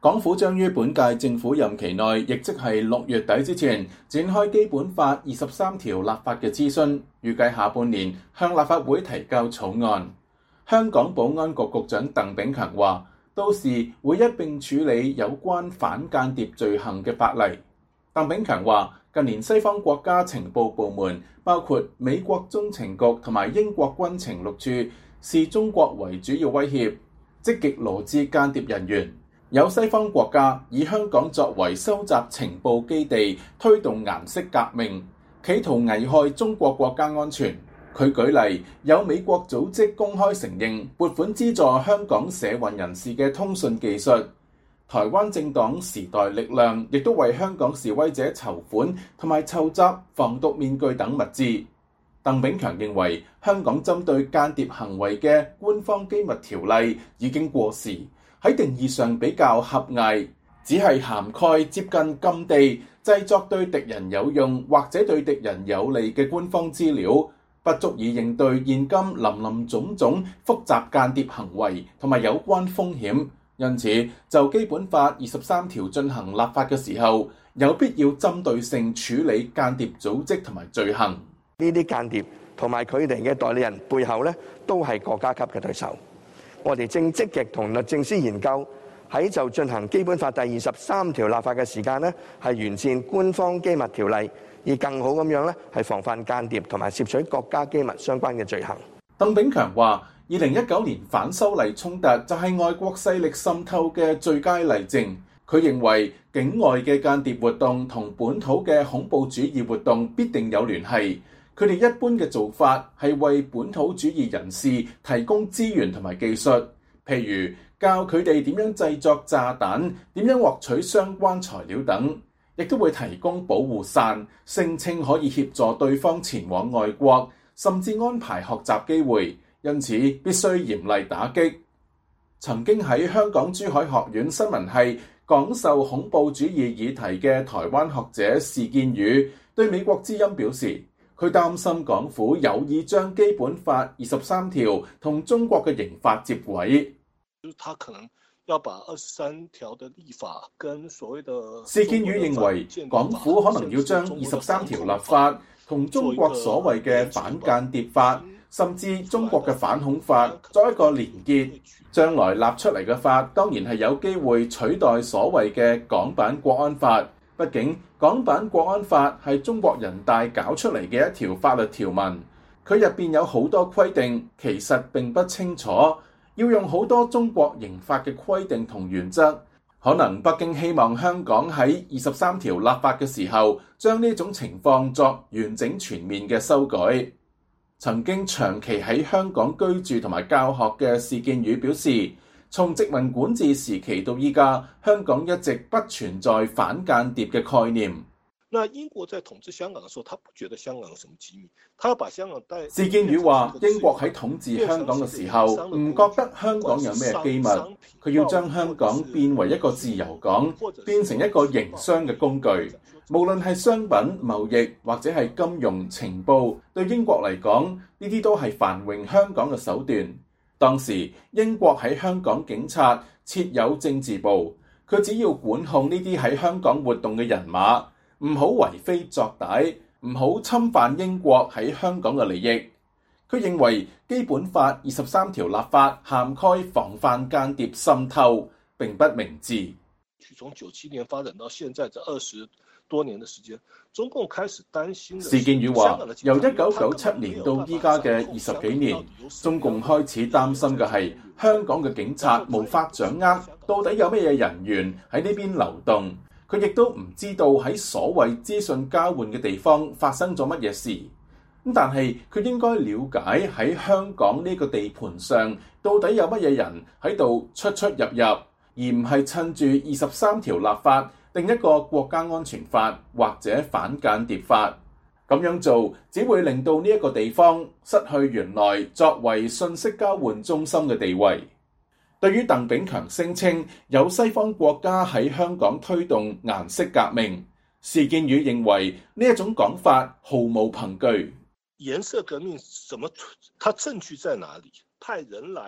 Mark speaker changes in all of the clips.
Speaker 1: 港府將於本屆政府任期內，亦即係6月底之前，展開基本法23條立法嘅諮詢，預計下半年向立法會提交草案。香港保安局局長鄧炳強話，到時會一併處理有關反間諜罪行嘅法例。鄧炳強話，近年西方國家情報部門，包括美國中情局同埋英國軍情六處，視中國為主要威脅，積極羅致間諜人員。有西方國家以香港作為收集情報基地，推動顏色革命，企圖危害中國國家安全。佢舉例，有美國組織公開承認撥款資助香港社運人士嘅通訊技術。台灣政黨時代力量亦都為香港示威者籌款同埋籌集防毒面具等物資。鄧炳強認為，香港針對間諜行為嘅官方機密條例已經過時，喺定義上比較狹隘，只係涵蓋接近禁地製作對敵人有用或者對敵人有利嘅官方資料，不足以應對現今林林總總複雜間諜行為同埋有關風險。因此，就基本法23條進行立法嘅時候，有必要針對性處理間諜組織同埋罪行。
Speaker 2: 呢啲間諜同埋佢哋嘅代理人背後咧，都係國家級嘅對手。我哋正積極同律政司研究，喺就進行基本法第23條立法嘅時間咧，係完善官方機密條例，以更好咁樣咧係防範間諜同埋竊取國家機密相關嘅罪行。
Speaker 1: 鄧炳強話：2019年反修例衝突就係外國勢力滲透嘅最佳例證。佢認為境外嘅間諜活動同本土嘅恐怖主義活動必定有聯繫。佢哋一般嘅做法係為本土主義人士提供資源同埋技術，譬如教佢哋點樣製作炸彈、點樣獲取相關材料等，亦都會提供保護傘，聲稱可以協助對方前往外國，甚至安排學習機會，因此必須嚴厲打擊。曾經喺香港珠海學院新聞系講授恐怖主義議題嘅台灣學者士建宇對美國之音表示，佢擔心港府有意將基本法23條同中國嘅刑法接軌。
Speaker 3: 他可能要把23條的立法跟所謂的
Speaker 1: 士建宇認為，港府可能要將23條立法同中國所謂嘅反間諜法，甚至中國嘅反恐法作一個連結。將來立出嚟嘅法當然係有機會取代所謂嘅港版國安法。畢竟港版國安法係中國人大搞出嚟嘅一條法律條文，佢入邊有好多規定，其實並不清楚，要用好多中國刑法嘅規定同原則。可能北京希望香港喺23條立法嘅時候，將呢種情況作完整全面嘅修改。曾經長期喺香港居住同埋教學嘅士建宇表示，從殖民管治時期到依家，香港一直不存在反間諜嘅概念。
Speaker 3: 那英國在統治香港嘅時候，他不覺得香港有什麼機密，他要把香港帶。
Speaker 1: 士建宇話：英國喺統治香港嘅時候，唔覺得香港有咩機密，佢要將香港變為一個自由港，變成一個營商嘅工具。無論係商品、貿易或者係金融、情報，對英國嚟講，呢啲都係繁榮香港嘅手段。當時英國喺香港警察設有政治部，佢只要管控呢啲喺香港活動嘅人馬，唔好為非作歹，唔好侵犯英國喺香港嘅利益。佢認為基本法23條立法涵蓋防範間諜滲透，並不明智。
Speaker 3: 從97年發展到現在這20多年的時間，中共開始擔心。
Speaker 1: 士建宇話：由1997年到依家嘅20幾年，中共開始擔心嘅係香港嘅警察無法掌握到底有咩嘢人員喺呢邊流動。佢亦都唔知道喺所謂資訊交換嘅地方發生咗乜嘢事。咁但係佢應該了解喺香港呢個地盤上到底有乜嘢人喺度出出入入，而唔係趁住23條立法定一個國家安全法或者反間諜法。咁樣做只會令到呢一個地方失去原來作為信息交換中心嘅地位。對於鄧炳強聲稱有西方國家喺香港推動顏色革命，士建宇認為呢一種講法毫無憑據。
Speaker 3: 顏色革命什麼？他證據在哪裡？派人來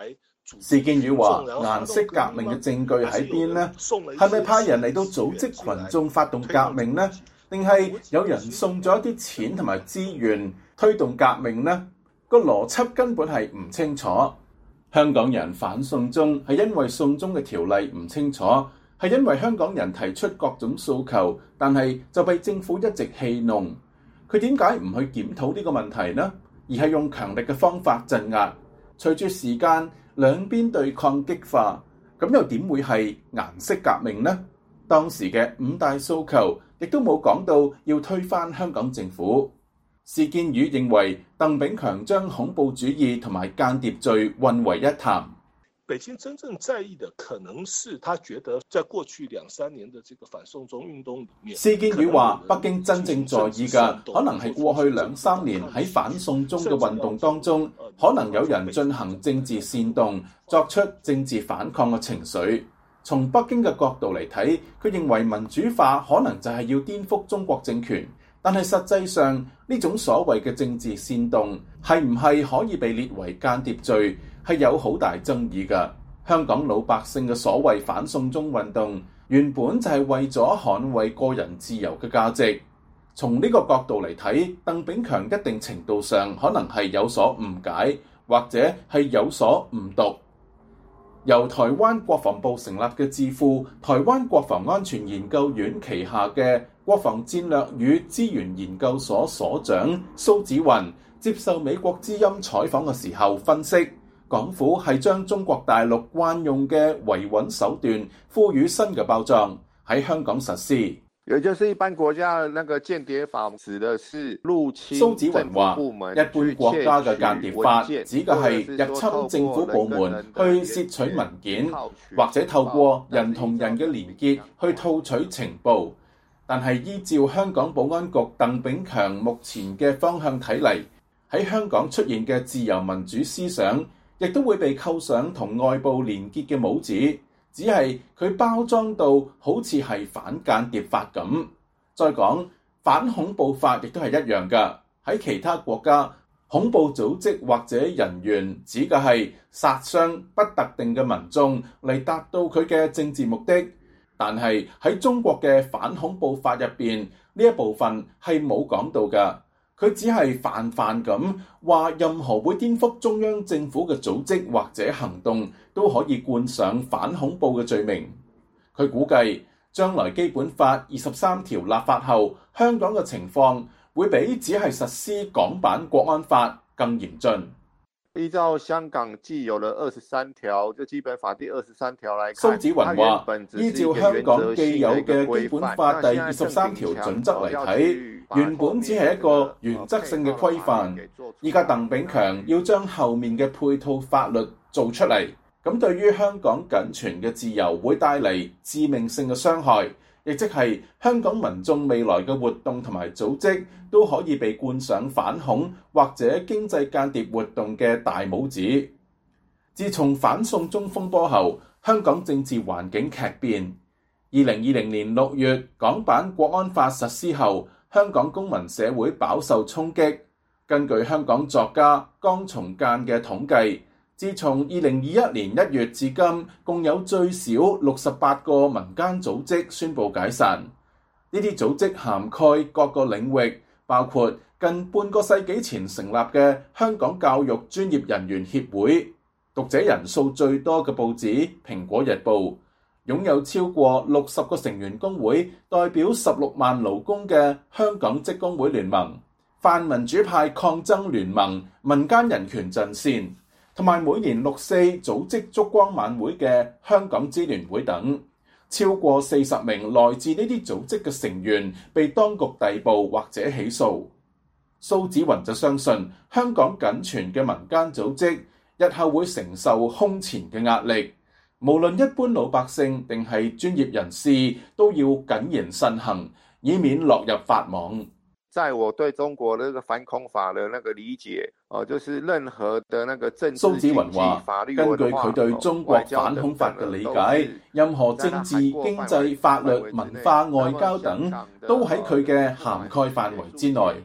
Speaker 1: 事件與話顏色革命嘅證據喺邊呢？係咪派人嚟到組織群眾發動革命呢？定係有人送咗一啲錢同埋資源推動革命呢？個邏輯根本係唔清楚。香港人反送中係因為送中嘅條例唔清楚，係因為香港人提出各種訴求，但係就被政府一直戲弄。佢點解唔去檢討呢個問題呢？而係用強力嘅方法鎮壓。隨住時間，兩邊對抗激化，咁又點會係顏色革命呢？當時嘅五大訴求亦都冇講到要推翻香港政府。事件與認為鄧炳強將恐怖主義同埋間諜罪混為一談。
Speaker 3: 北京真正在意的可能是他覺得在過去2-3年的這個反送中運動裡面，
Speaker 1: 事件與話北京真正在意嘅可能係過去2-3年喺反送中嘅運動當中，可能有人進行政治煽動，作出政治反抗嘅情緒。從北京嘅角度嚟睇，佢認為民主化可能就係要顛覆中國政權，但係實際上呢種所謂嘅政治煽動係唔係可以被列為間諜罪，係有好大爭議㗎。香港老百姓嘅所謂反送中運動原本就係為咗捍衛個人自由嘅價值。從呢個角度嚟睇，鄧炳強一定程度上可能係有所誤解，或者係有所誤讀。由台灣國防部成立嘅智庫台灣國防安全研究院旗下嘅國防戰略與資源研究所所長蘇紫雲接受美國之音採訪嘅時候分析，港府係將中國大陸慣用嘅維穩手段賦予新嘅包裝，喺香港實施。
Speaker 4: 也就是一般國家那個間諜法指的是入侵
Speaker 1: 蘇紫雲話，一般國家嘅間諜法指嘅係入侵政府部門去竊取文件，或者透過人同人嘅連結去套取情報。但係依照香港保安局鄧炳強目前嘅方向睇嚟，喺香港出現嘅自由民主思想，亦都會被扣上同外部連結嘅帽子。只係佢包裝到好似係反間諜法咁。再講反恐怖法亦都係一樣㗎。喺其他國家，恐怖組織或者人員指嘅係殺傷不特定嘅民眾嚟達到佢嘅政治目的。但係喺中國嘅反恐怖法入邊，呢一部分係冇講到㗎。佢只係泛泛咁話，任何會顛覆中央政府嘅組織或者行動都可以冠上反恐怖嘅罪名。佢估計將來基本法23條立法後，香港嘅情況會比只係實施港版國安法更嚴峻。
Speaker 4: 依照香港既有的23條，就基本法第23條來看，
Speaker 1: 蘇紫雲話，依照香港既有嘅基本法第23條準則嚟睇，原本只係一個原則性嘅規範。依家鄧炳強要將後面嘅配套法律做出嚟，咁對於香港僅存嘅自由會帶嚟致命性嘅傷害，亦即係香港民眾未來嘅活動同埋組織都可以被冠上反恐或者經濟間諜活動嘅大帽子。自從反送中風波後，香港政治環境劇變。2020年6月，港版國安法實施後，香港公民社會飽受衝擊。根據香港作家江松間嘅統計，自從2021年1月至今，共有最少68個民間組織宣布解散。呢啲組織涵蓋各個領域，包括近半個世紀前成立嘅香港教育專業人員協會，讀者人數最多嘅報紙《蘋果日報》，擁有超過60個成員工會，代表16萬勞工嘅香港職工會聯盟、泛民主派抗爭聯盟、民間人權陣線，同埋每年6、4組織燭光晚會嘅香港支聯會等，超過40名來自呢啲組織嘅成員被當局逮捕或者起訴。蘇紫雲就相信香港僅存嘅民間組織日後會承受空前嘅壓力，無論一般老百姓定係專業人士都要謹言慎行，以免落入法網。
Speaker 4: 在我對中國那個反恐法的那個理解，就是任何的那個政治、
Speaker 1: 蘇紫雲話，根據佢對中國反恐法嘅理解，任何政治、經濟、法律、文化、外交等，都喺佢嘅涵蓋範圍之內。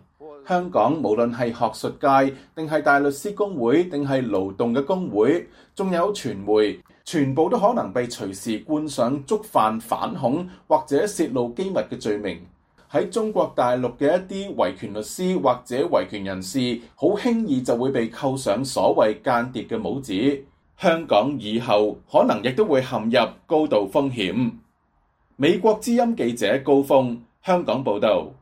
Speaker 1: 香港無論係學術界，定係大律師公會，定係勞動嘅工會，仲有傳媒，全部都可能被隨時冠上觸犯反恐或者泄露機密嘅罪名。喺中國大陸嘅一啲維權律師或者維權人士，好輕易就會被扣上所謂間諜嘅帽子。香港以後可能亦都會陷入高度風險。美國之音記者高峰，香港報導。